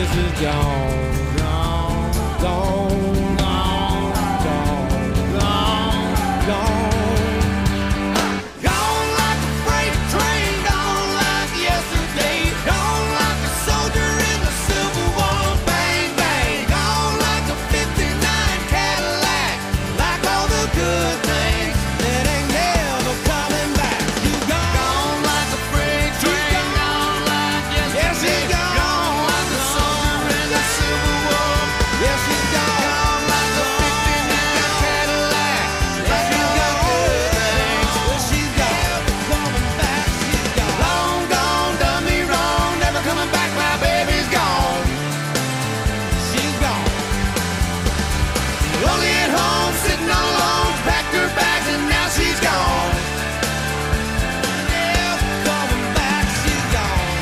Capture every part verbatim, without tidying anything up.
she's gone, gone, gone, gone, gone, gone, gone. Gone like a freight train, gone like yesterday, gone like a soldier in the Civil War. Bang, bang, gone like a fifty-nine Cadillac, like all the good things that ain't never coming back. You gone, gone like a freight train, gone like yesterday. Yes, she's gone, gone like a soldier in the Civil War. Yes, she's gone, gone like a fifty-nine Cadillac, like all the good things. Well, she's gone, coming back. She's gone, long gone, done me wrong, never coming back. My baby's gone. She's gone. Lonely at home, sitting all alone, packed her bags and now she's gone. Never coming back, she's gone.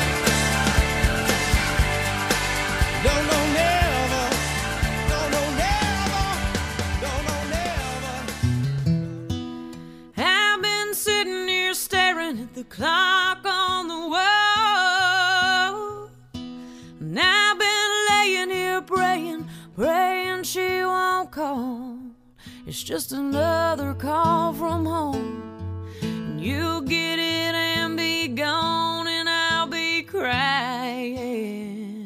No, no, never. No, no, never. No, no, never. I've been sitting here staring at the clock on the wall, and I've been laying here praying, praying she won't call. It's just another call from home, and you'll get it and be gone, and I'll be crying.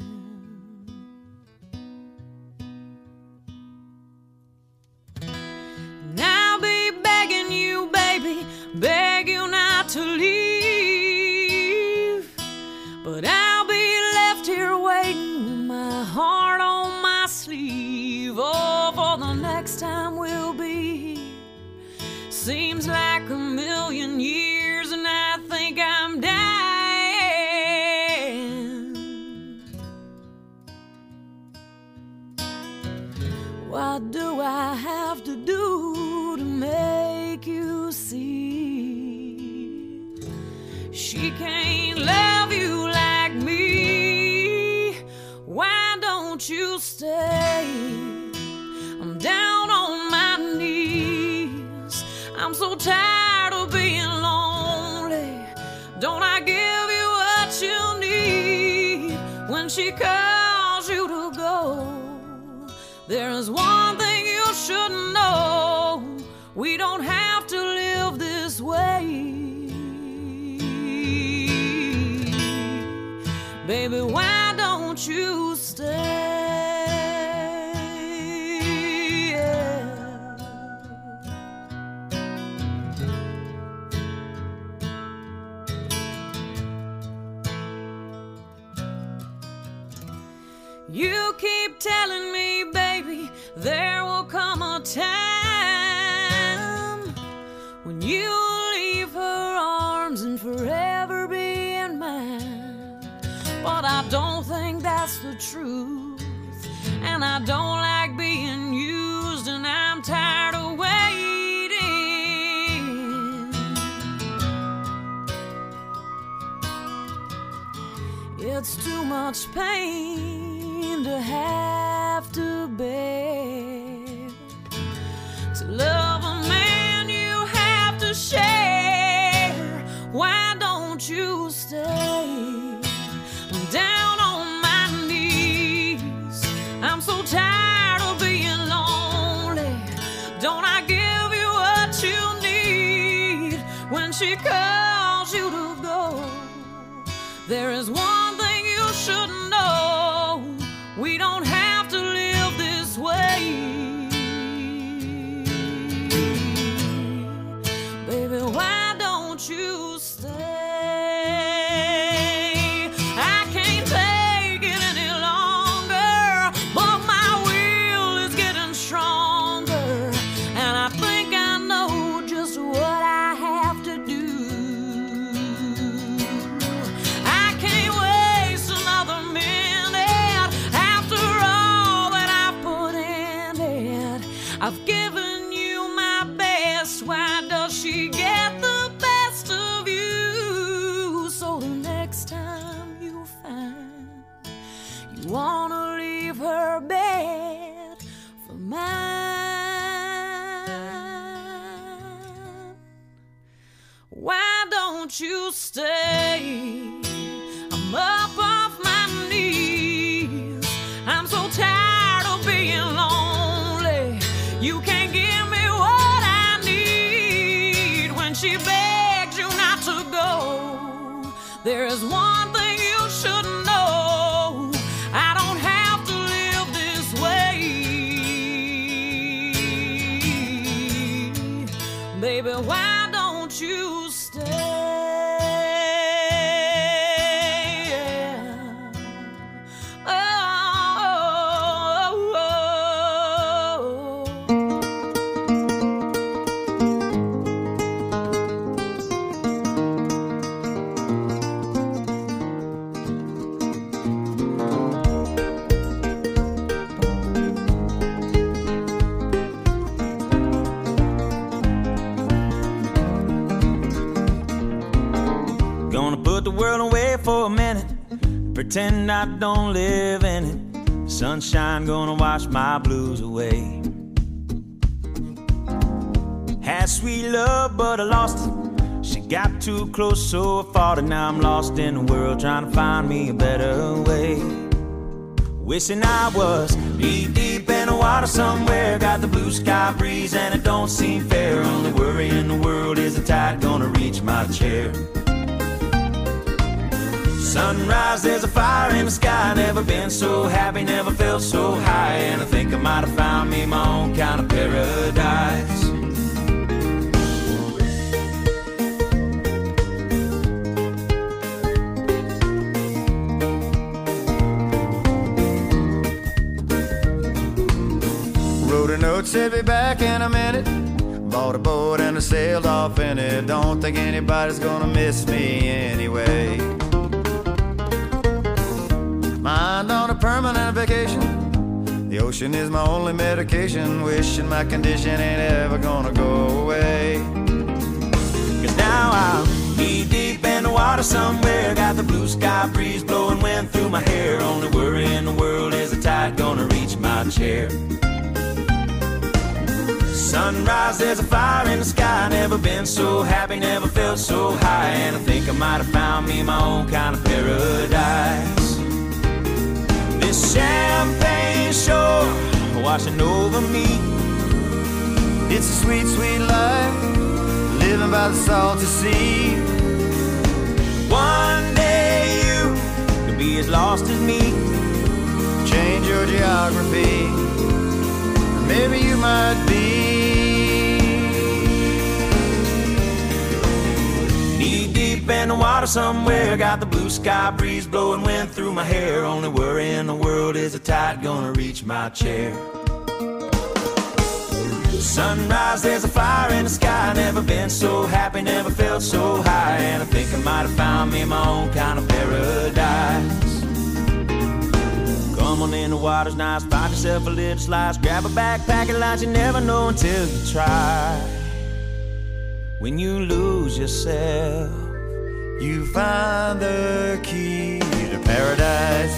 And I'll be begging you, baby, beg you not to leave, but I'll be left here waiting with my heart on my sleeve. Oh, for the next time we'll be here seems like a million years, and I think I'm dying. What do I have to do to make you see she can't love you like me? Why don't you stay? I'm down on my knees, I'm so tired of being lonely. Don't I give you what you need when she calls you to go? There is one thing you should know, we don't have to live this way. Baby, why don't you stay? You keep telling me, baby, there will come a time when you'll leave her arms and forever be in mine. But I don't think that's the truth, and I don't like being used, and I'm tired of waiting. It's too much pain to have to bear, to love a man you have to share. Why don't you stay? I'm down on my knees, I'm so tired of being lonely. Don't I give you what you need when she calls you to go? There is one thing you should know, we don't have to live this way. Baby, why don't you stay? I can't take it any longer, but my will is getting stronger, and I think I know just what I have to do. I can't waste another minute after all that I've put in it. I've given you my best, why does she get the best of you? So the next time you find you wanna leave her bed for mine, why don't you stay? I'm up off my knees, There is one thing you should know. I don't have to live this way. Baby, why don't you stay? For a minute, pretend I don't live in it. Sunshine gonna wash my blues away. Had sweet love, but I lost it. She got too close, so I fought it. Now I'm lost in the world, trying to find me a better way. Wishing I was knee deep in the water somewhere. Got the blue sky breeze and it don't seem fair. Only worry in the world is the tide gonna reach my chair. Sunrise, there's a fire in the sky. Never been so happy, never felt so high. And I think I might have found me my own kind of paradise. Wrote a note, said be back in a minute. Bought a boat and I sailed off in it. Don't think anybody's gonna miss me anyway. Mind on a permanent vacation. The ocean is my only medication. Wishing my condition ain't ever gonna go away. Cause now I'm knee deep in the water somewhere. Got the blue sky breeze blowing wind through my hair. Only worry in the world is the tide gonna reach my chair. Sunrise, there's a fire in the sky. Never been so happy, never felt so high. And I think I might have found me my own kind of paradise. This champagne shore washing over me. It's a sweet, sweet life, living by the salty sea. One day you could be as lost as me. Change your geography, maybe you might be. Knee deep in the water somewhere. Got the blue sky breeze blowing wind through my hair. Only worry in the world is the tide gonna reach my chair. Sunrise, there's a fire in the sky. Never been so happy, never felt so high. And I think I might have found me my own kind of paradise. Come on in, the water's nice. Find yourself a little slice. Grab a backpack and lunch. You never know until you try. When you lose yourself, you find the key to paradise.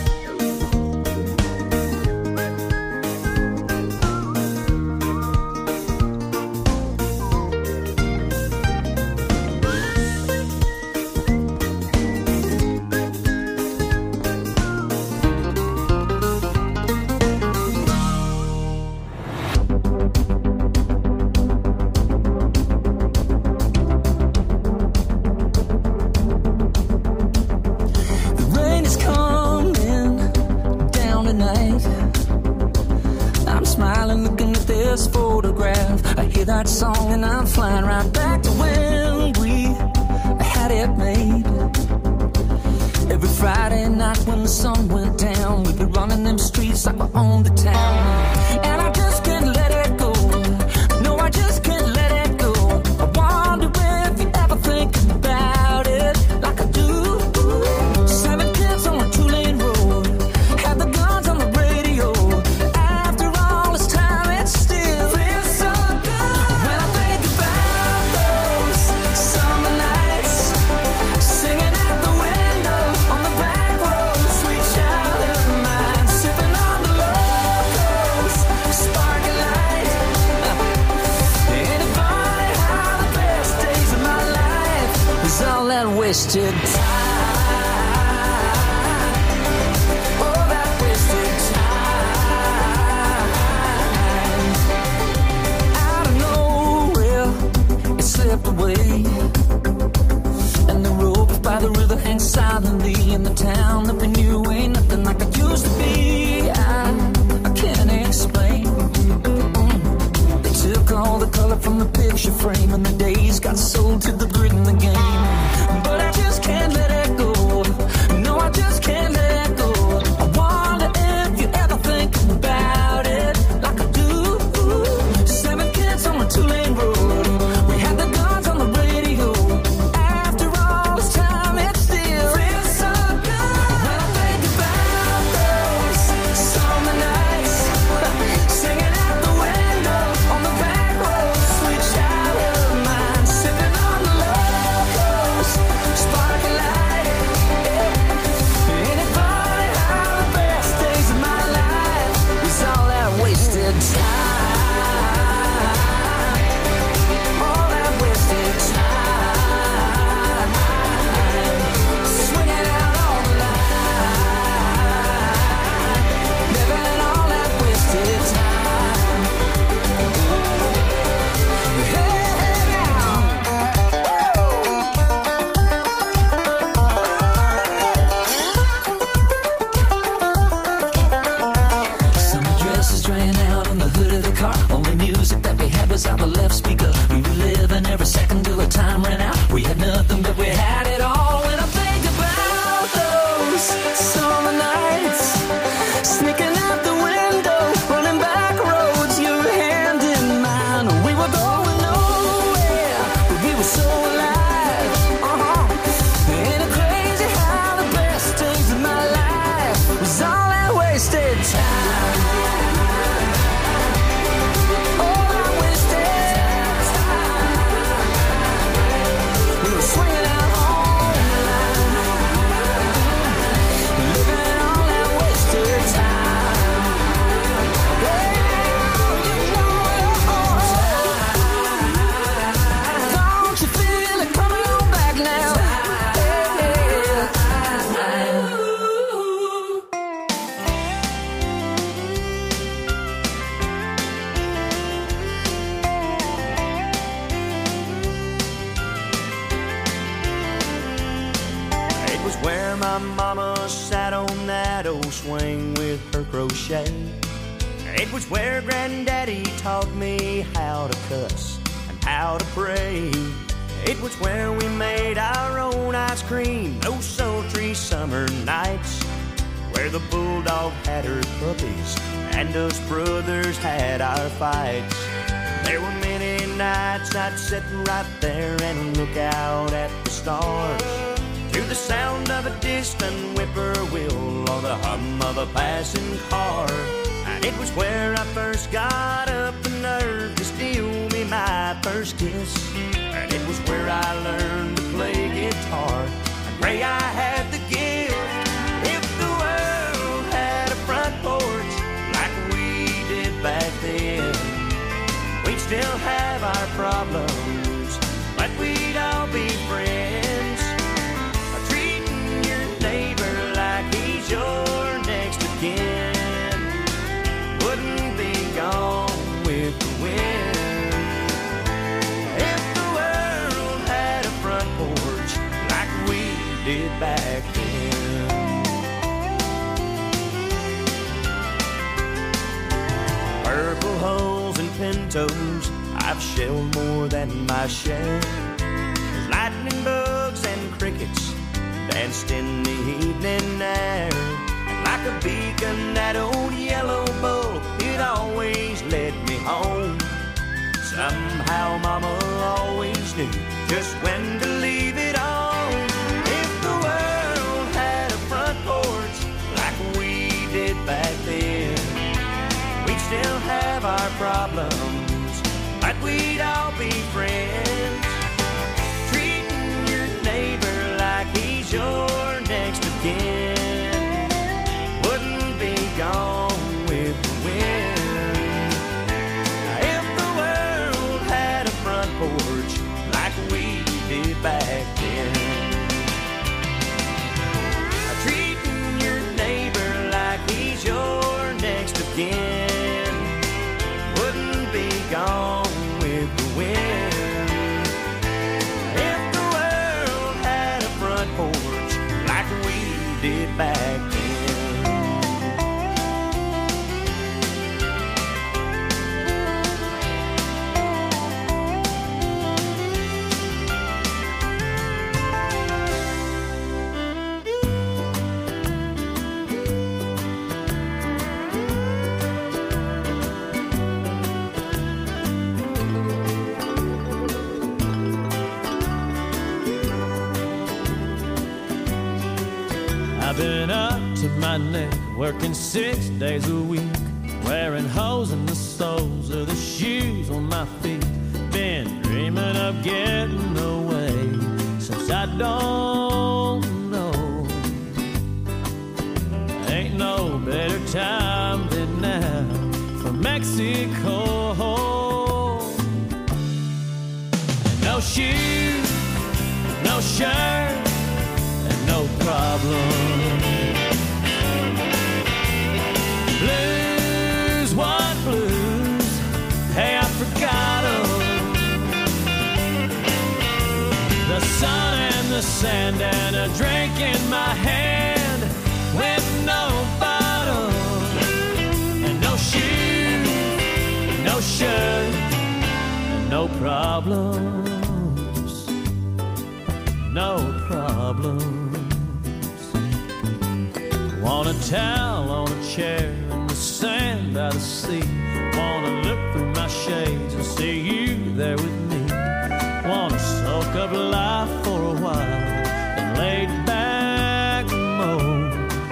That song and I'm flying right back to when we had it made. Every Friday night when the sun went down, we'd be running them streets like we owned the town. And I just can't let it go. No, I just can't let it go. I wonder if you ever think about it like I do. Seven kids on a two-lane road, had the guns on the radio. After all this time, it still feels so good. When I think about those summer nights, singing out the window on the back road, sweet child of mine, sipping on the locals, sparking light. Ain't it funny how the best days of my life is all that wasted time? Oh, that wasted time. Out of nowhere, it slipped away, and the rope by the river hangs side in the town that we knew ain't nothing like it used to be. I, I can't explain. They took all the color from the picture frame and the days got sold to the grid and the game. But I just can't let it go. No, I just can't let it go. I wonder if you ever think about it like I do. Seven kids on a two-lane road. We had the guns on the radio. After all this time, it still feels so good. When I think about those summer nights, singing out the window on the back road, sweet child of mine, sipping on the locals, sparkling light. Ain't it funny how the best days of my life is all that wasted time? All that wasted time. Swinging out on the line. Living all that wasted time. Hey, now. Summer dresses drying out on the hood of the car. Only music that we had was out the left speaker. We were living every second till the time ran out. We had nothing, but we had it all. When I think about those summer nights, sneaking out the window, running back roads, your hand in mine. We were going nowhere, but we were so alive. Uh-huh. Ain't it crazy how the best days of my life was all that wasted time? All that wasted time. We were swinging out on the line, living all that wasted time. Yeah, you know it. Don't you feel it coming on back now? It was where my mama sat on that old swing with her crochet. It was where granddaddy taught me how to cuss and how to pray. It was where we made our own ice cream those sultry summer nights, where the bulldog had her puppies and us brothers had our fights. There were many nights I'd sit right there and look out at the stars, to the sound of a distant whippoorwill or the hum of a passing car. And it was where I first got up the nerve to steal me my first kiss. And it was where I learned to play guitar and pray I had the gift. If the world had a front porch like we did back then, we'd still have our problems, but we'd all be friends. Treating your neighbor like he's your next of kin wouldn't be gone with the wind. If the world had a front porch like we did back then. Purple hulls and pintos, I've shelled more than my share. There's lightning bugs and crickets danced in the evening air. And like a beacon, that old yellow bull, it always led me home. Somehow mama always knew just when to leave it on. If the world had a front porch like we did back then, we'd still have our problems, but we'd all be friends. Treating your neighbor like he's your next of kin wouldn't be gone with the wind. If the world had a front porch like we did back then, treating your neighbor like he's your next of kin wouldn't be gone with the wind. I've been up to my neck, working six days a week, wearing holes in the soles of the shoes on my feet. Been dreaming of getting away since I don't know. Ain't no better time than now for Mexico. No shoes, no shirt, and no problem. Blues, what blues? Hey, I forgot 'em. The sun and the sand and a drink in my hand with no bottle and no shoes, no shirt, and no problems. No problems. Want a towel on a chair in the sand by the sea. Wanna look through my shades and see you there with me. Wanna soak up life for a while and lay back mode.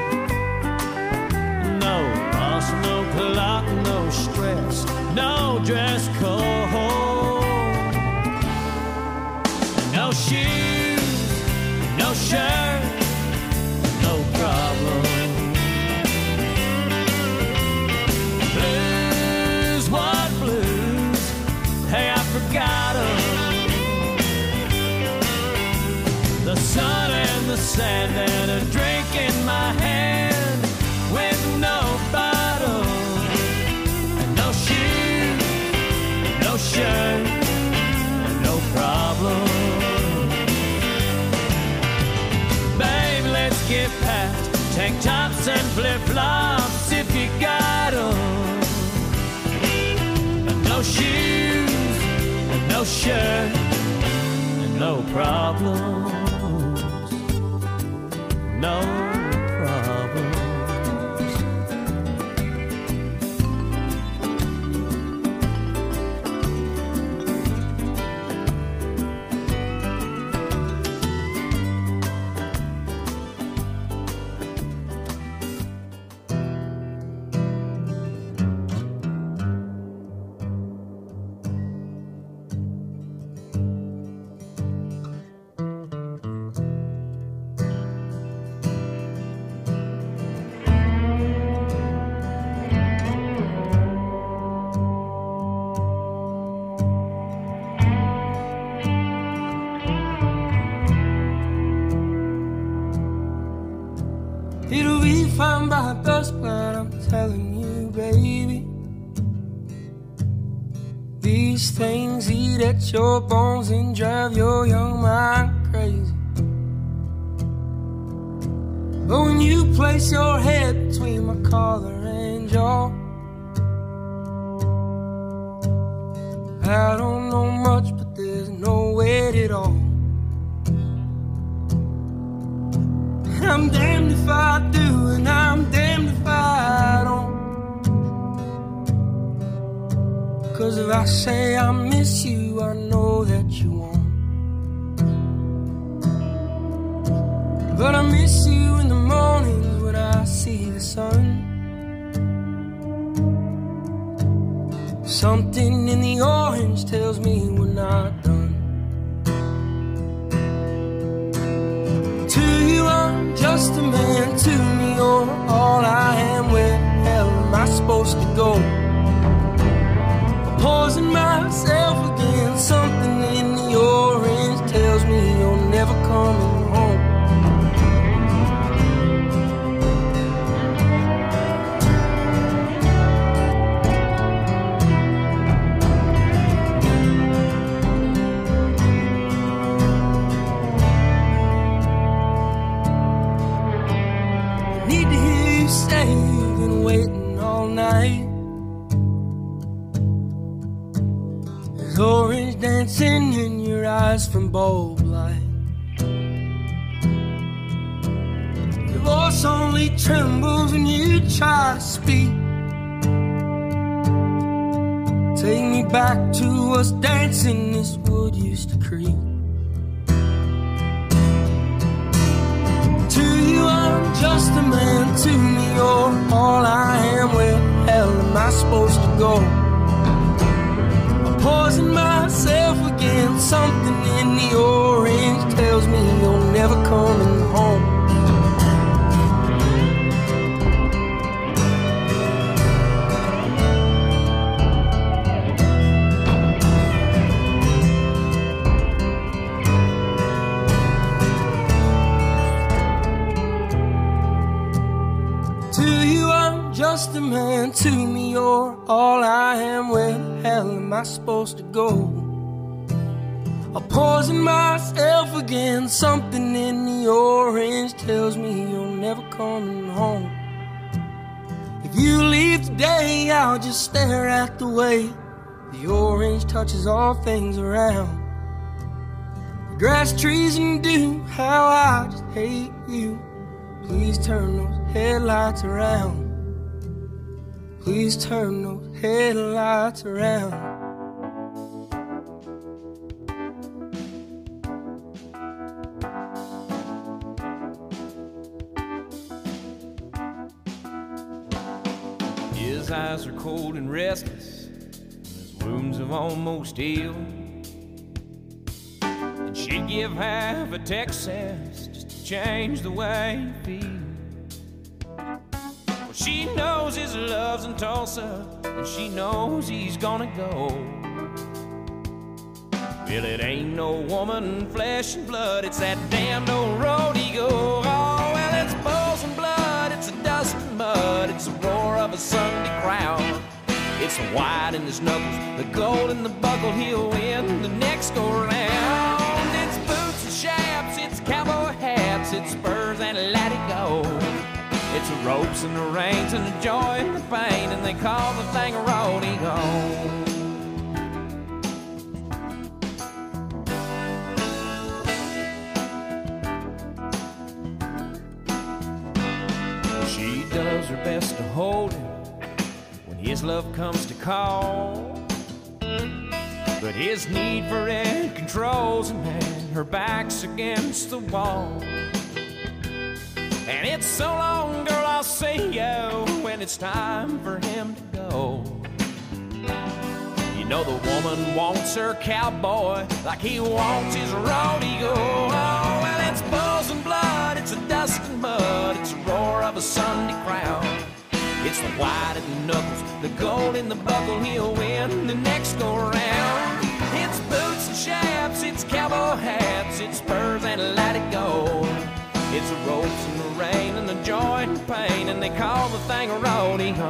No boss, no clock, no stress, no dress code. No shoes, no shirt, no problem. Blues, what blues? Hey, I forgot 'em. The sun and the sand and a drink in my hand with no bottle and no shoes, no shirt, and no problem. Get past tank tops and flip-flops if you got 'em. And no shoes, and no shirt, and no problems. No problems. It'll be fine by dusk, but I'm telling you, baby, these things eat at your bones and drive your young mind crazy. But when you place your head between my collar and jaw, I don't know much, but there's no weight at all. I'm damned if I do, and I'm damned if I don't. 'Cause if I say I miss you, I know that you won't. But I miss you in the mornings when I see the sun. Something in the orange tells me we're not done. To you I'm just a man, to me you're all I am. Where the hell am I supposed to go? Poison myself again. Something in the orange tells me you're never coming home. Need to hear you say you've been waiting all night. There's orange dancing in your eyes from bulb light. Your voice only trembles when you try to speak. Take me back to us dancing this wood used to creep. To you I'm just I supposed to go? I'm poisoning myself again. Something in the orange tells me you're never coming home. Just a man, to me you're all I am. Where the hell am I supposed to go? I poison myself again. Something in the orange tells me you're never coming home. If you leave today, I'll just stare at the way the orange touches all things around. The grass, trees, and dew, how I just hate you. Please turn those headlights around. Please turn those headlights around. His eyes are cold and restless, his wounds have almost healed. And she'd give half a Texas just to change the way he feels. She knows his love's in Tulsa, and she knows he's gonna go. Well, it ain't no woman, flesh and blood, it's that damned old road he goes. Oh, well, it's bulls and blood, it's a dust and mud, it's the roar of a Sunday crowd. It's the white in his knuckles, the gold in the buckle, he'll win the next go round. It's boots and chaps, it's cowboy hats, it's spurs and let it go. It's the ropes and the reins and the joy and the pain, and they call the thing a rodeo. She does her best to hold him when his love comes to call, but his need for it controls him, and her back's against the wall. And it's so long, girl, I'll see you when it's time for him to go. You know the woman wants her cowboy like he wants his rodeo. Oh, well, it's bulls and blood, it's a dust and mud, it's the roar of a Sunday crowd. It's the white in the knuckles, the gold in the buckle, he'll win the next go round. It's boots and chaps, it's cowboy hats, it's spurs and let it go. It's the ropes and the rain and the joy and the pain, and they call the thing a rodeo.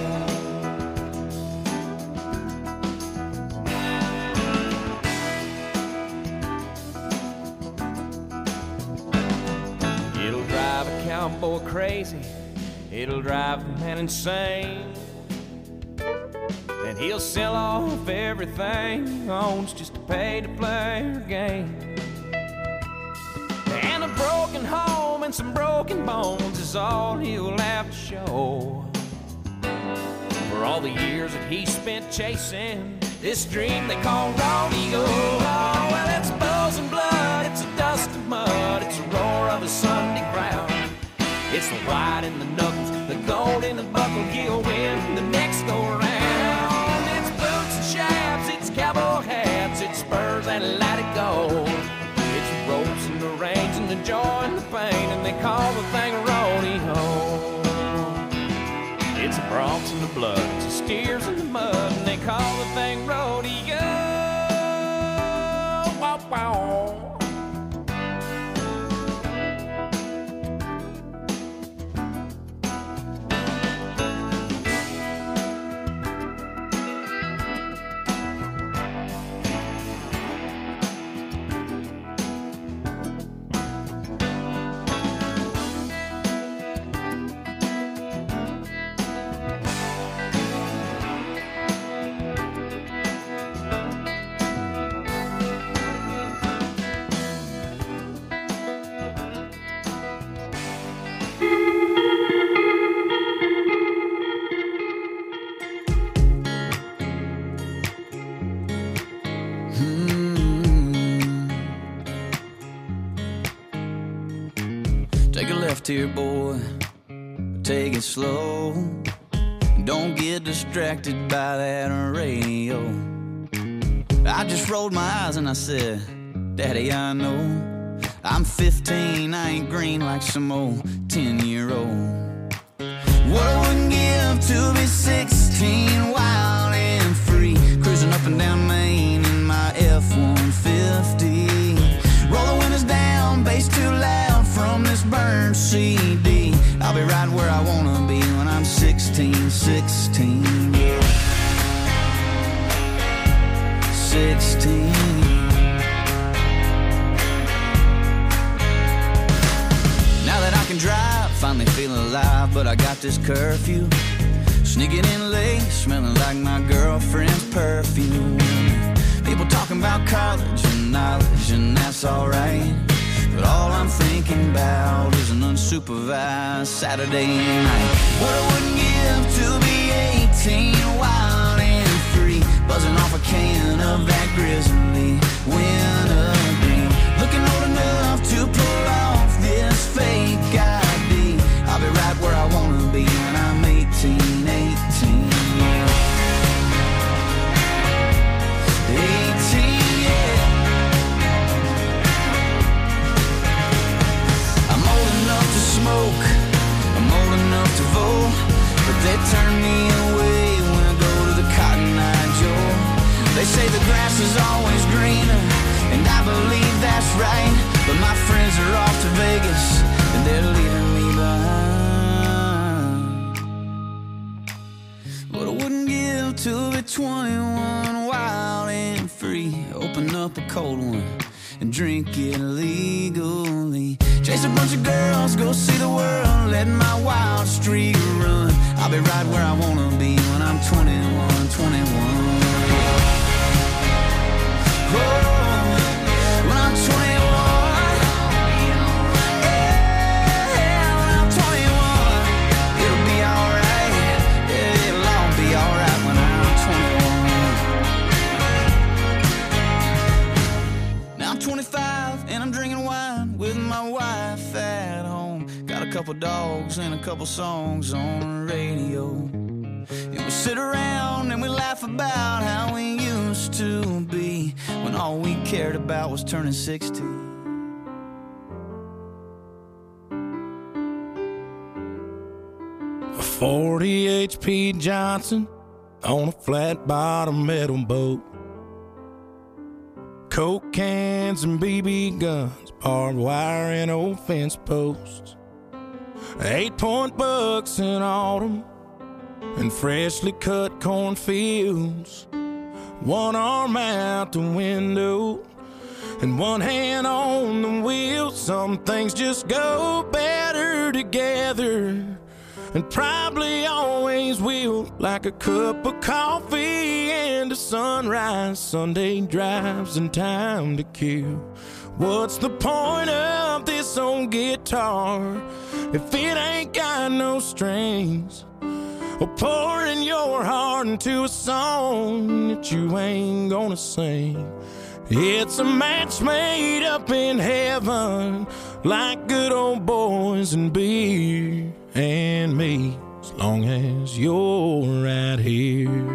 It'll drive a cowboy crazy, it'll drive the man insane, and he'll sell off everything he owns just to pay to play her game. And a broken home and some broken bones is all he'll have to show for all the years that he spent chasing this dream they call rodeo. Oh, well, it's bulls and blood, it's a dust and mud, it's the roar of a Sunday crowd. It's the white in the knuckles, the gold in the buckle, he'll win the next go round. It's boots and chaps, it's cowboy hats, it's spurs and let it go. It's the ropes and the reins and the joy and the pain, and they call the thing a rodeo. It's the broncs and the blood, it's the steers and the mud, and they call the thing rodeo. Wow, wow. Take a left here, boy, take it slow. Don't get distracted by that radio. I just rolled my eyes and I said, Daddy, I know I'm fifteen, I ain't green like some old ten-year-old. What I wouldn't give to be sixteen, wild and free, cruising up and down Main in my F one fifty. Roll the windows down, bass too loud from this burned C D. I'll be right where I wanna be when I'm sixteen, sixteen, yeah. sixteen. Now that I can drive, finally feeling alive, but I got this curfew. Sneaking in late, smelling like my girlfriend's perfume. People talking about college and knowledge, and that's alright. But all I'm thinking about is an unsupervised Saturday night. What I wouldn't give to be eighteen, wild and free, buzzing off a can of that Grizzly winter green. Looking old enough to pull off this fake I D. I'll be right where I wanna be when I'm eighteen, eighteen, yeah. eighteen, yeah. I'm old enough to smoke, I'm old enough to vote, but they turn me away when I go to the Cotton Eye Joe. They say the grass is always greener, and I believe that's right, but my friends are off to Vegas, and they're leaving me behind. What I wouldn't give to be twenty-one, wild and free, open up a cold one and drink it legally. Chase a bunch of girls, go see the world, let my wild streak run. I'll be right where I wanna be when I'm twenty-one, twenty-one. Oh, when I'm twenty-one, yeah, when I'm twenty-one, it'll be alright, yeah, it'll all be alright when I'm twenty-one. Now I'm twenty-five and I'm drinking wine with my wife at home. Got a couple dogs and a couple songs on the radio. And we sit around and we laugh about how we used to be, when all we cared about was turning sixty. A forty H P Johnson on a flat bottom metal boat. Coke cans and B B guns, barbed wire and old fence posts. Eight point bucks in autumn and freshly cut cornfields. One arm out the window and one hand on the wheel. Some things just go better together, and probably always will. Like a cup of coffee and a sunrise, Sunday drives and time to kill. What's the point of this old guitar if it ain't got no strings? Or pouring your heart into a song that you ain't gonna sing. It's a match made up in heaven, like good old boys and beer and me, as long as you're right here.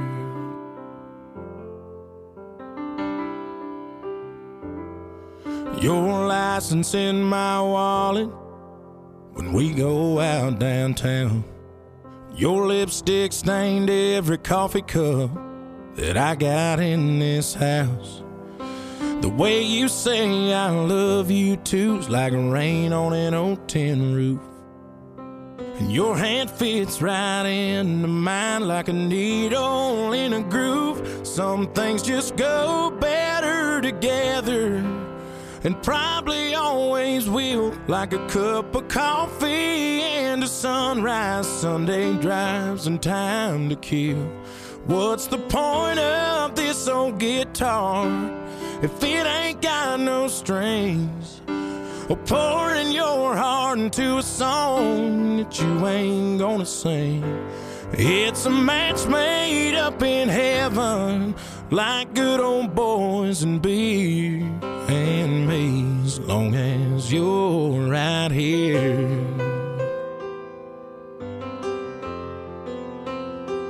Your license in my wallet when we go out downtown. Your lipstick stained every coffee cup that I got in this house. The way you say I love you too's like rain on an old tin roof. And your hand fits right into mine like a needle in a groove. Some things just go better together, and probably always will. Like a cup of coffee and a sunrise, Sunday drives and time to kill. What's the point of this old guitar if it ain't got no strings? Or pouring your heart into a song that you ain't gonna sing. It's a match made up in heaven, like good old boys and beer and me, as long as you're right here.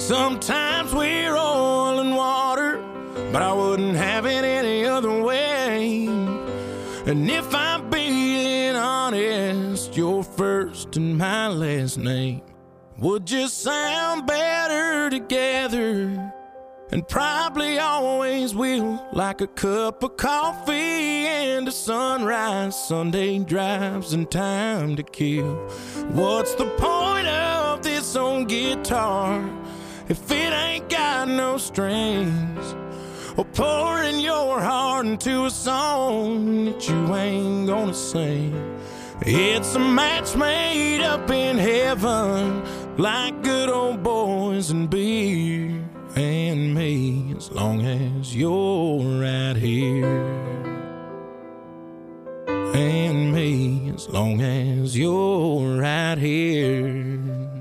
Sometimes we're oil and water, but I wouldn't have it any other way. And if I'm being honest, your first and my last name would just sound better together, and probably always will, like a cup of coffee and a sunrise, Sunday drives and time to kill. What's the point of this old guitar if it ain't got no strings? Or pouring your heart into a song that you ain't gonna sing. It's a match made up in heaven, like good old boys and beer and me, as long as you're right here. And me, as long as you're right here.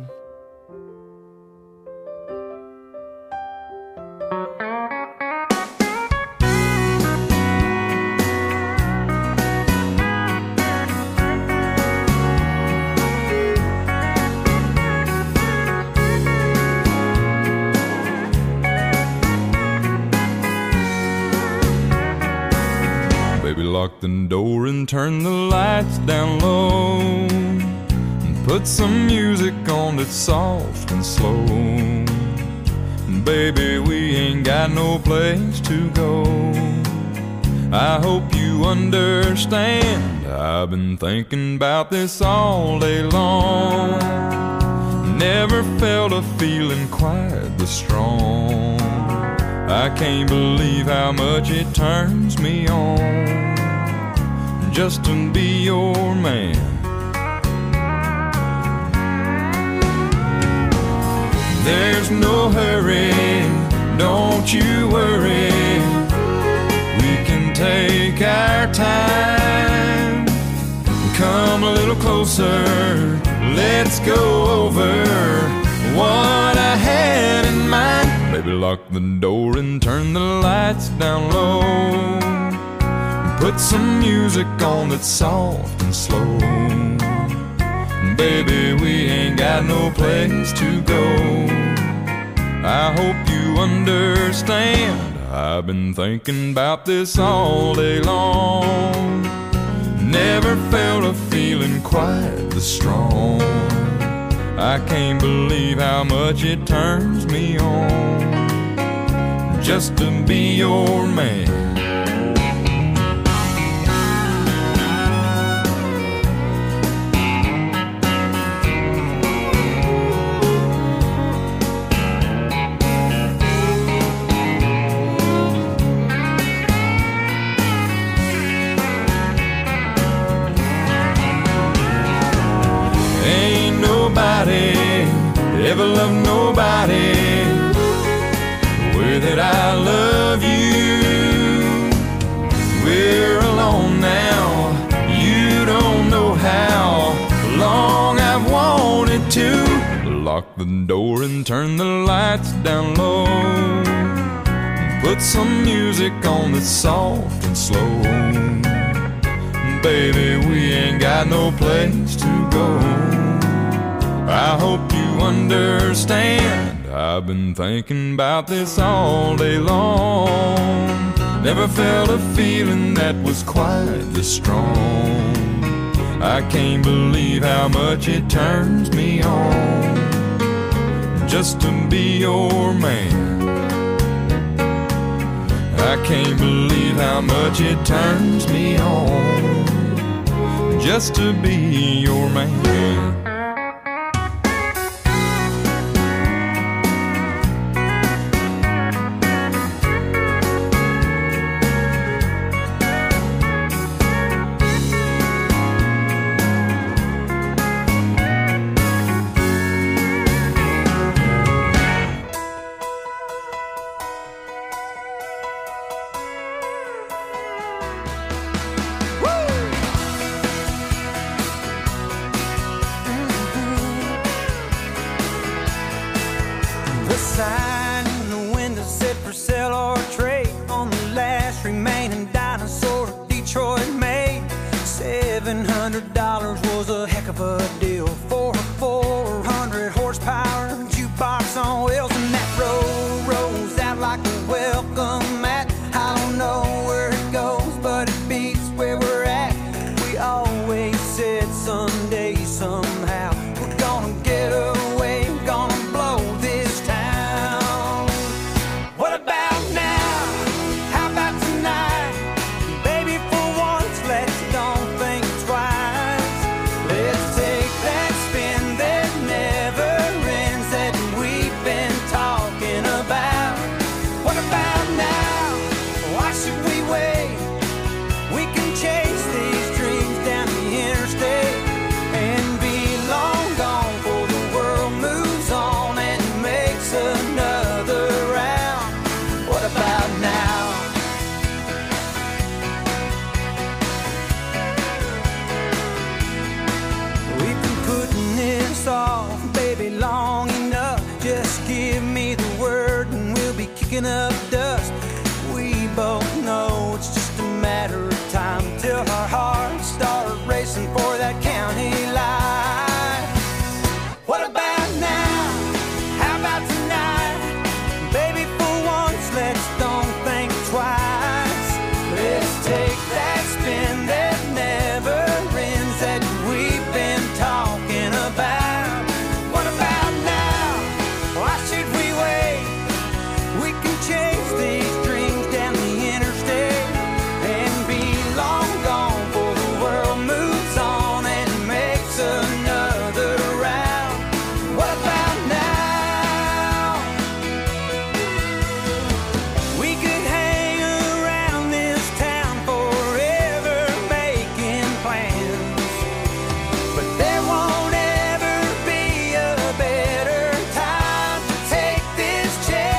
Lock the door and turn the lights down low, and put some music on that's soft and slow. And baby, we ain't got no place to go. I hope you understand, I've been thinking about this all day long. Never felt a feeling quite this strong. I can't believe how much it turns me on just to be your man. There's no hurry, don't you worry. We can take our time. Come a little closer, let's go over what I had in mind. Baby, lock the door and turn the lights down low. Put some music on that's soft and slow. Baby, we ain't got no place to go. I hope you understand, I've been thinking about this all day long. Never felt a feeling quite this strong. I can't believe how much it turns me on just to be your man. Ever love nobody the way that I love you. We're alone now, you don't know how long I've wanted to. Lock the door and turn the lights down low. Put some music on that's soft and slow. Baby, we ain't got no place to go. I hope you understand, I've been thinking about this all day long. Never felt a feeling that was quite this strong. I can't believe how much it turns me on just to be your man. I can't believe how much it turns me on just to be your man. of a deal for a four hundred horsepower jukebox on wheels, and someday, somehow, we're gonna get away, gonna blow this town. What about now? How about tonight? Baby, for once, let's don't think twice. Let's take that spin that never ends that we've been talking about. What about now? Why should we wait? We can chase these dreams down the interstate and be long gone before the world moves on and makes another round. What about now? We've been putting this off, baby, long enough. Just give me the word and we'll be kicking up dust. We both know it's just a matter of time till our hearts start racing for that county line. What about now? How about tonight? Baby, for once, let's don't think twice. Let's take that spin that never ends that we've been talking about. What about now? Why should we wait? We can chase these dreams down the interstate and be long gone before the world moves on and makes another round. What about now? We could hang around this town forever making plans, but there won't ever be a better time to take this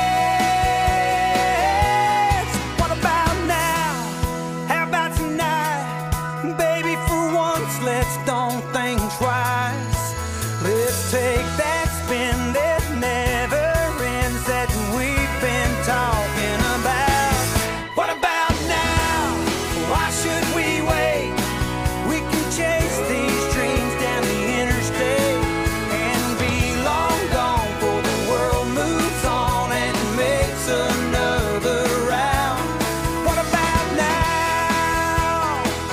chance. What about now? How about tonight? Baby, for once, let's don't think twice. Let's take that spin that never ends that we've been talking about. What about now? Why should we wait? We can chase these dreams down the interstate and be long gone before the world moves on and makes another round. What about now?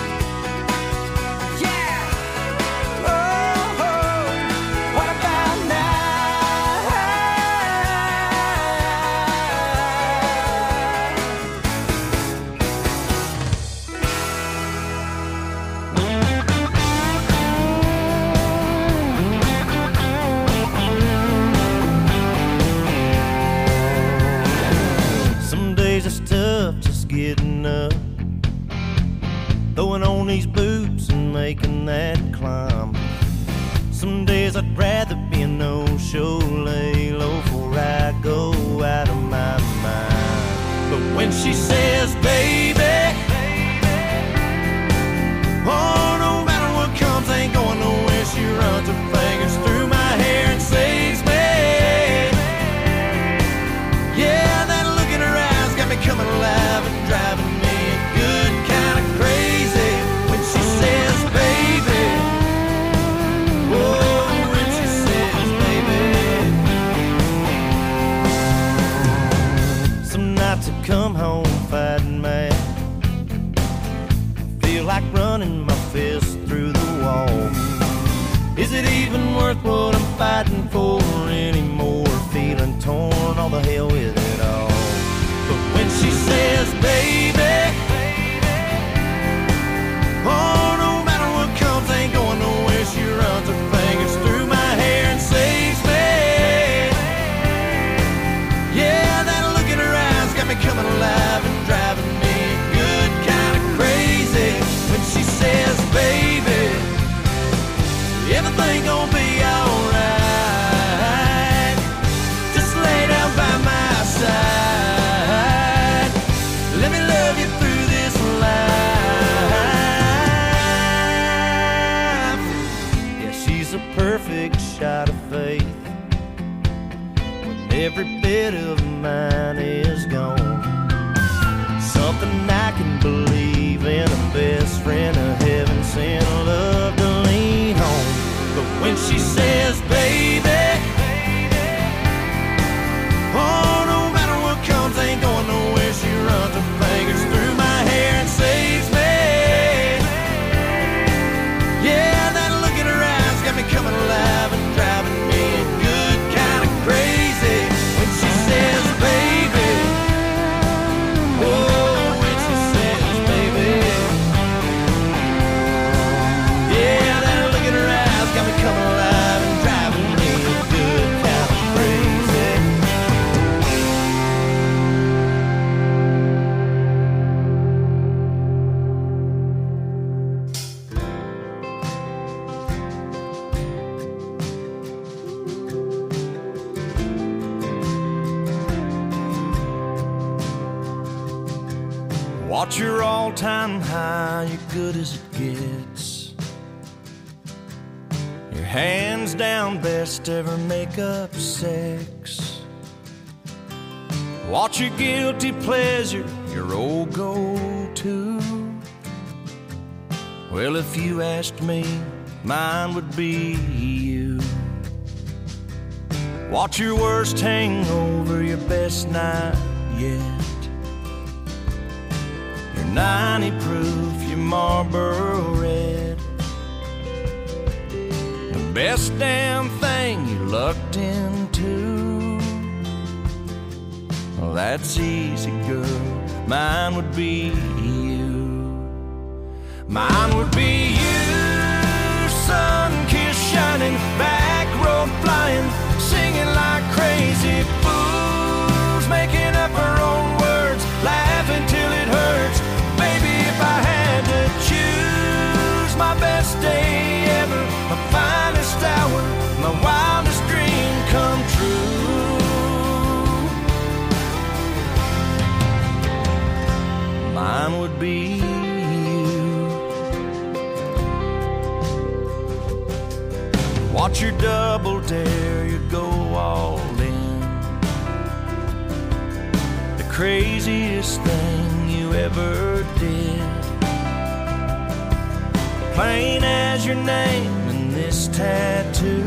Yeah. Oh, oh. What about now? Some days it's tough just getting up, throwing on these boots and making that climb. Some days I'd rather be a no-show, lay low before I go out of my mind. But when she says, baby, oh, no matter what comes, ain't going nowhere. She runs her fingers through my hair and saves me. Yeah, that look in her eyes got me coming alive and driving me good kind of crazy. When she says, baby, oh, when she says, baby. Some nights I come home fighting mad, feel like running my fist through the wall. Is it even worth what I'm fighting for anymore? Feeling torn, all the hell with it all. But when she says, baby, oh, no matter what comes, ain't going nowhere. She runs her fingers through my hair and saves me. Yeah, that look in her eyes got me coming alive and driving me good kind of crazy. When she says, baby, everything gonna be alright. Just lay down by my side. Let me love you through this life. Yeah, she's a perfect shot of faith when every bit of mine is gone. Something I can believe in, a best friend, a heaven sent love to lean on. But when she says, baby, oh, no matter what comes, ain't going nowhere. She runs her fingers through my hair and saves me. Yeah, that Watch your all-time high, you're good as it gets. Your hands down best ever make-up sex. Watch your guilty pleasure, your old go-to. Well, if you asked me, mine would be you. Watch your worst hangover, your best night yet. Your ninety proof, your Marlboro Red. The best damn thing you lucked into. Well, that's easy, girl. Mine would be you. Mine would be you, sun-kissed shining, back road flying, singing like crazy fools, making up our own words, laughing till it hurts. Baby, if I had to choose, my best day ever, my finest hour, my wildest dream come true. Mine would be watch your double dare, you go all in. The craziest thing you ever did. Plain as your name and this tattoo.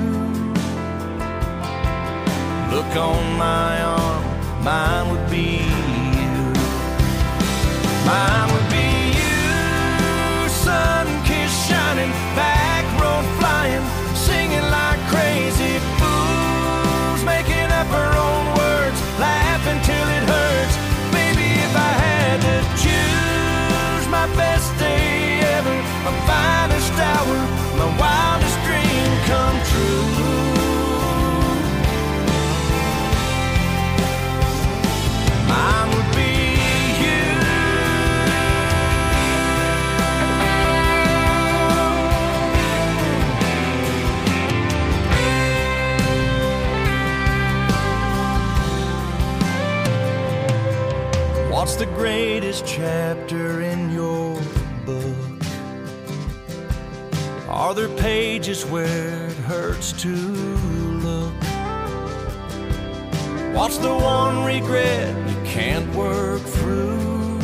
Look on my arm, mine would be you. Mine would be you, sun-kissed shining, back road flying, singing like crazy fools, making up our own words, laughing till it hurts. Baby, if I had to choose, my best day ever, my finest hour, my wildest dream come true. Mine would be what's the greatest chapter in your book? Are there pages where it hurts to look? What's the one regret you can't work through?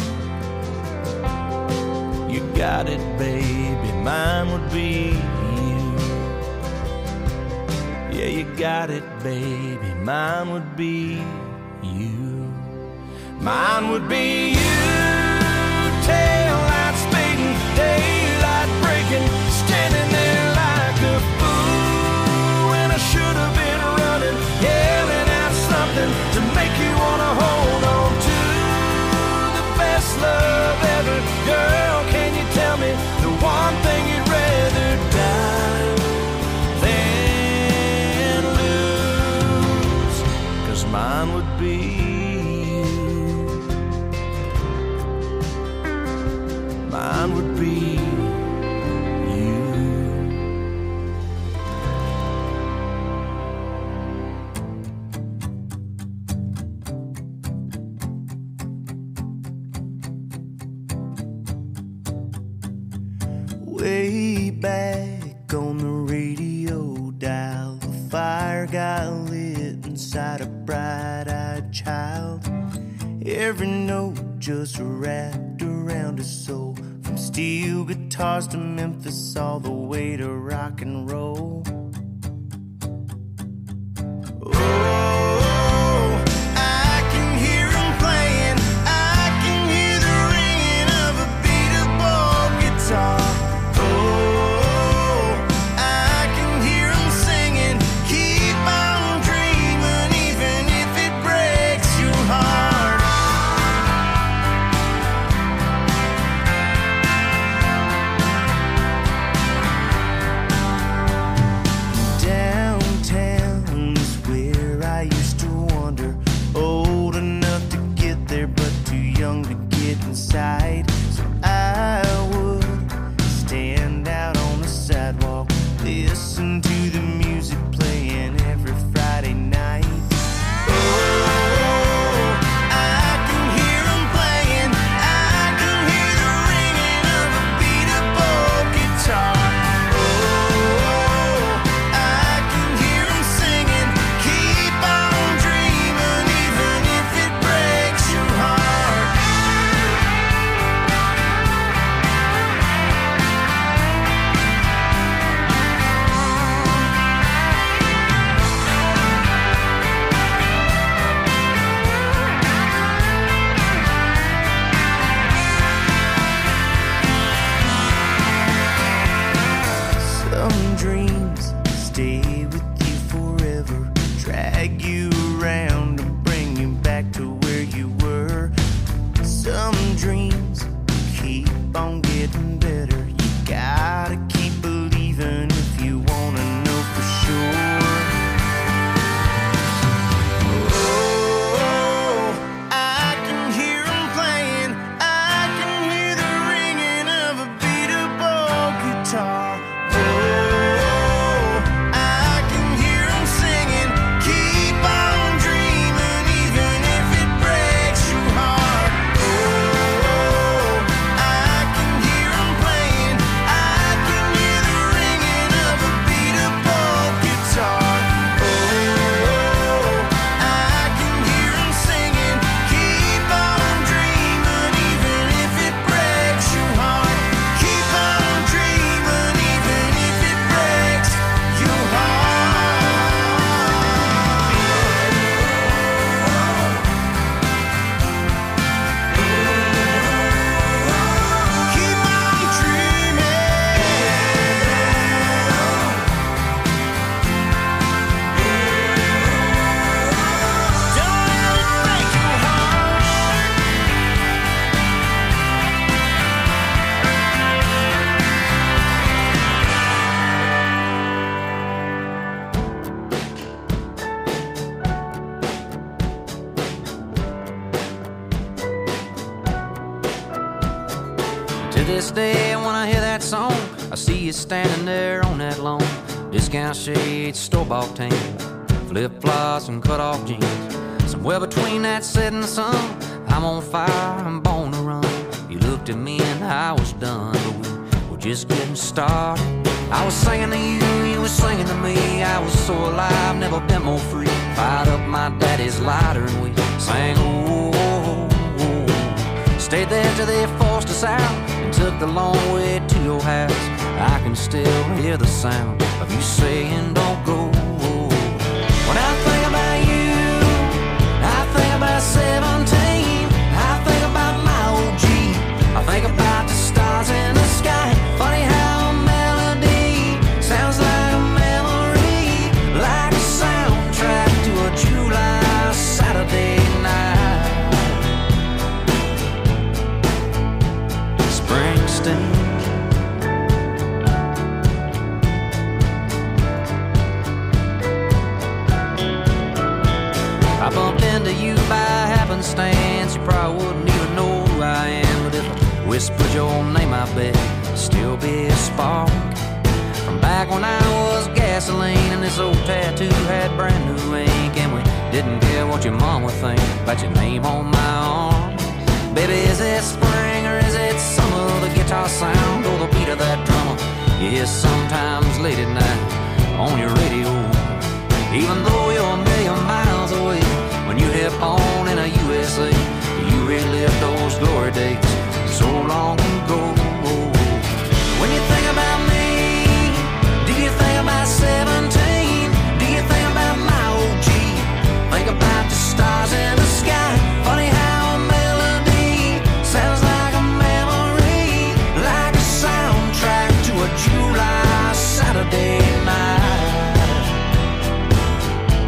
You got it, baby, mine would be you. Yeah, you got it, baby, mine would be you. Mine would be you, tail light speeding, daylight breaking, standing there like a fool when I should have been running, yelling out something to make you wanna hold on to the best love ever. Girl, can you tell me the one thing you'd rather die than lose? 'Cause mine would be mine would be you. Way back on the radio dial, the fire got lit inside a bright-eyed child. Every note just wrapped around his soul. From steel guitars to Memphis, all the way to rock and roll. Oh, I can hear him playing. I can hear the ringing of a beatable guitar. Oh, I can hear him singing. Keep on dreaming, even if it breaks your heart. some dreams stay with you forever, drag you around and bring you back to where you were. Some dreams keep on getting better. You gotta keep believing if you wanna know for sure. Oh, I can hear 'em playing. I can hear the ringing of a beat-up guitar. Oh, I can hear 'em singing. Keep on dreaming, even if it breaks your heart. Oh, I can hear 'em playing. I can hear the ringing of a beat-up guitar. Oh, I can hear 'em singing. Keep on dreaming, even if it breaks your heart. Keep on dreaming, even if it breaks your heart. Keep on dreaming. Don't let it break your heart. To this day, when I hear that song, I see you standing there on that lawn. Discount shades, store-bought tan, flip-flops and cut-off jeans. Somewhere between that setting sun, I'm on fire, I'm born to run. You looked at me and I was done, but we were just getting started. I was singing to you, you were singing to me. I was so alive, never been more free. Fired up my daddy's lighter and we sang, oh, oh, oh. Stayed there till they forced us out and took the long way to your house. I can still hear the sound of you saying don't go. When I think about you, I think about seventeen. I think about my O G. I think about the stars in the sky. Funny how a melody sounds like a memory, like a soundtrack to a July Saturday night. Springsteen. I bumped into you by happenstance. You probably wouldn't even know who I am, but if I whispered your name, I bet it'd still be a spark from back when I was gasoline and this old tattoo had brand new ink, and we didn't care what your mom would think about your name on my arm. Baby, is it spring or is it summer? The guitar sound or the beat of that drummer you hear sometimes late at night on your radio. Even though you're a million miles away, when you hit on in a U S A, you relive those glory days so long ago. When you think about me, do you think about seventeen? Do you think about my O G? Think about the stars in the sky. Funny how a melody sounds like a memory, like a soundtrack to a July Saturday night.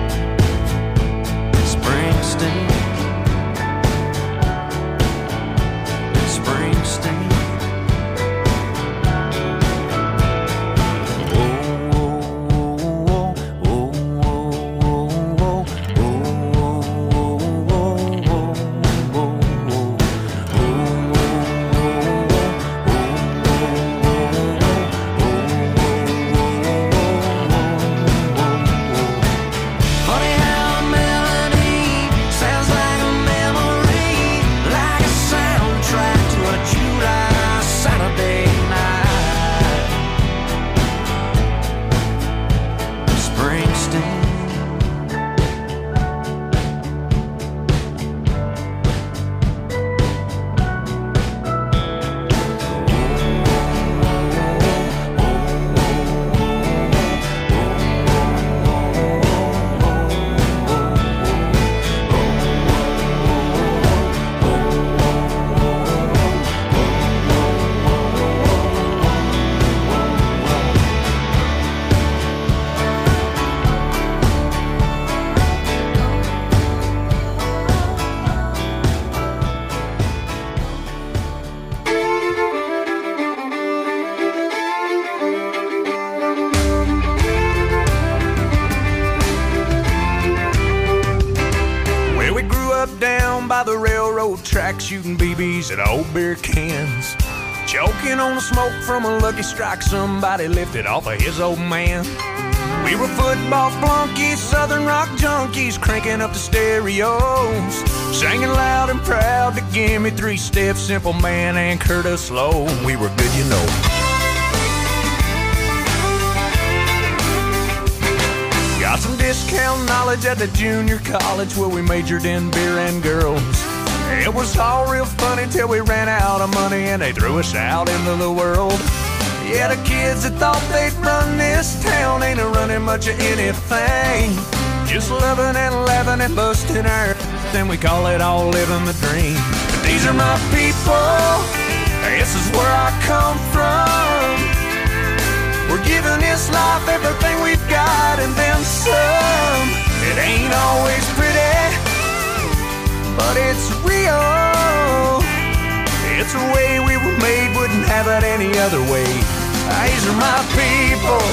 by the railroad track, shooting B Bs at old beer cans. Choking on the smoke from a Lucky Strike somebody lifted off of his old man. We were football flunkies, southern rock junkies, cranking up the stereos, singing loud and proud to Give Me Three Steps, Simple Man, and Curtis Lowe. We were good, you know. Got some discount knowledge at the junior college where we majored in beer and girls. It was all real funny till we ran out of money and they threw us out into the world. Yeah, the kids that thought they'd run this town ain't a running much of anything. Just loving and laughing and busting our then we call it all living the dream. But these are my people, this is where I come from. We're giving this life everything we've got and then some. It ain't always pretty, but it's real. It's the way we were made, wouldn't have it any other way. These are my people.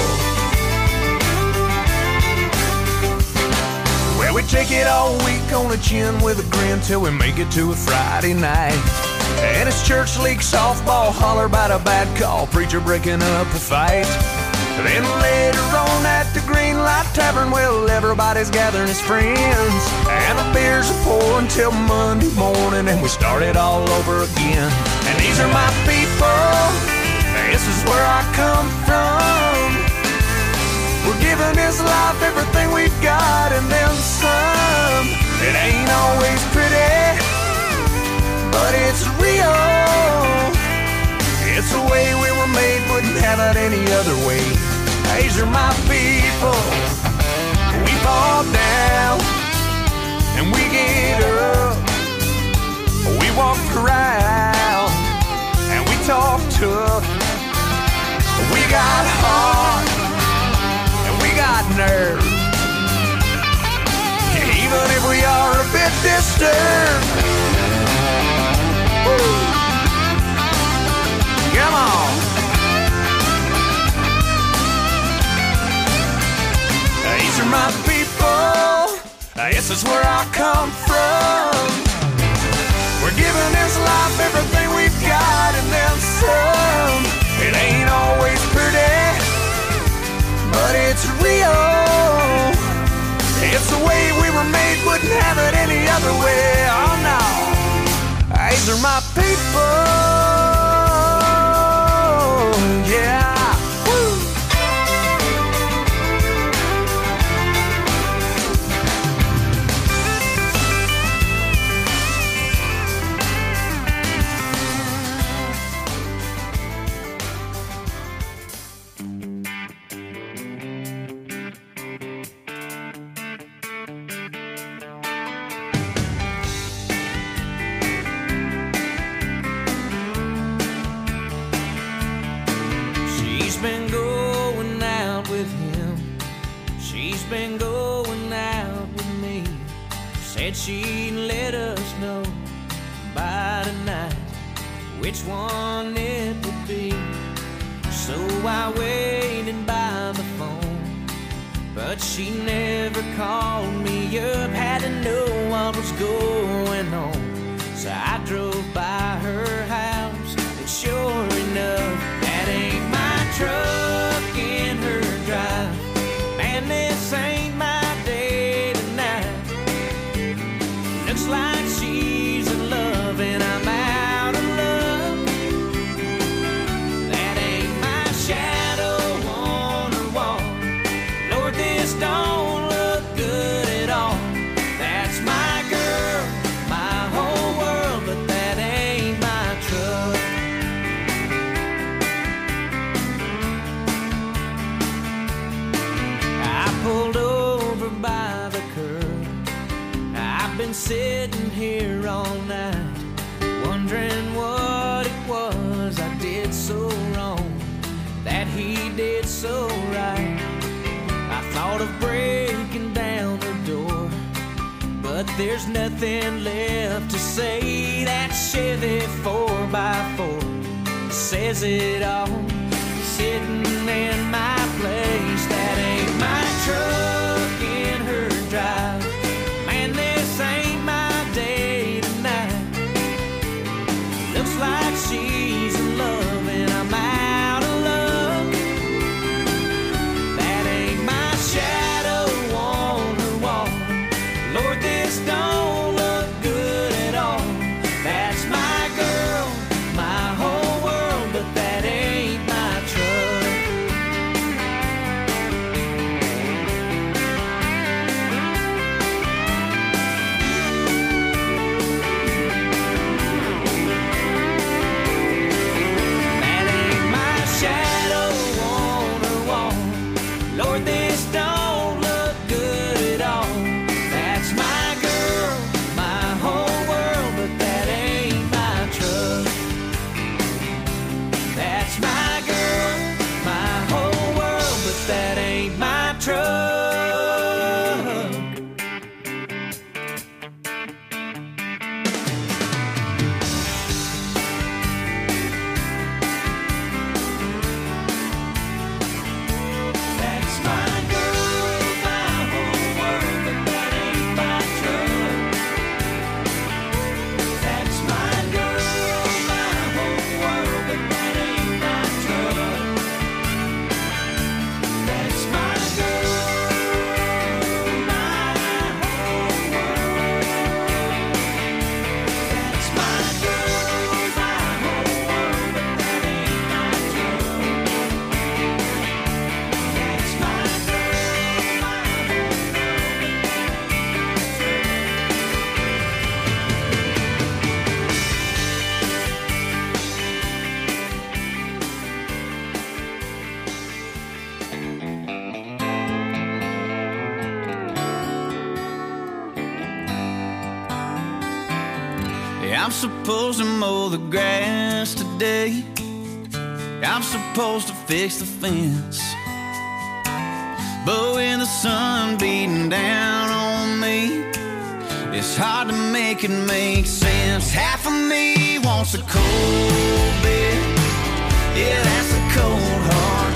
Well, we take it all week on the chin with a grin till we make it to a Friday night. And it's church league softball, holler about a bad call, preacher breaking up a fight. Then later on at the Green Light Tavern, well, everybody's gathering as friends, and the beers are pouring till Monday morning, and we start it all over again. And these are my people, this is where I come from. We're giving this life everything we've got and then some. It ain't always pretty, but it's real. It's the way we were made, wouldn't have it any other way. These are my people. We fall down and we get up. We walk around and we talk tough. We got heart and we got nerve. Even if we are a bit disturbed. Woo. Come on. These are my people. This is where I come from. We're giving this life everything we've got and then some. It ain't always pretty, but it's real. It's the way we were made, wouldn't have it any other way. Oh no. These are my people. Yeah. Woo. Been going out with him. She's been going out with me. Said she'd let us know by tonight which one it would be. So I waited by the phone, but she never called me up. Had to know what was going on, so I drove by her house, and sure enough, that ain't my truck in her drive. Man, this ain't my day tonight. Looks like she's in love and I'm out of luck. That ain't my shadow on her wall. Lord, this don't look good at all. That's my girl, my whole world, but that ain't my truck. Pulled over by the curb. I've been sitting here all night, wondering what it was I did so wrong, that he did so right. I thought of breaking down the door, but there's nothing left to say. That Chevy four by four says it all, sitting in my place. That ain't my truck in her drive. Man, this ain't my day tonight. Lord, this don't look good at all. That's my girl, my whole world, but that ain't my truck. That's my girl, my whole world, but that ain't my truck. I'm supposed to mow the grass today. I'm supposed to fix the fence. But with the sun beating down on me, it's hard to make it make sense. Half of me wants a cold bed. Yeah, that's a cold heart.